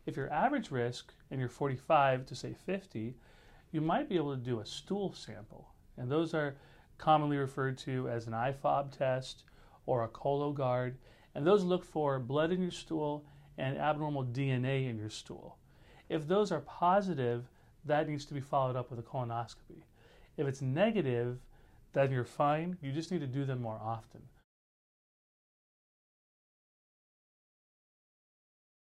If you're average risk and you're 45 to say 50, you might be able to do a stool sample. And those are commonly referred to as an IFOB test or a Cologuard. And those look for blood in your stool and abnormal DNA in your stool. If those are positive, that needs to be followed up with a colonoscopy. If it's negative, then you're fine. You just need to do them more often.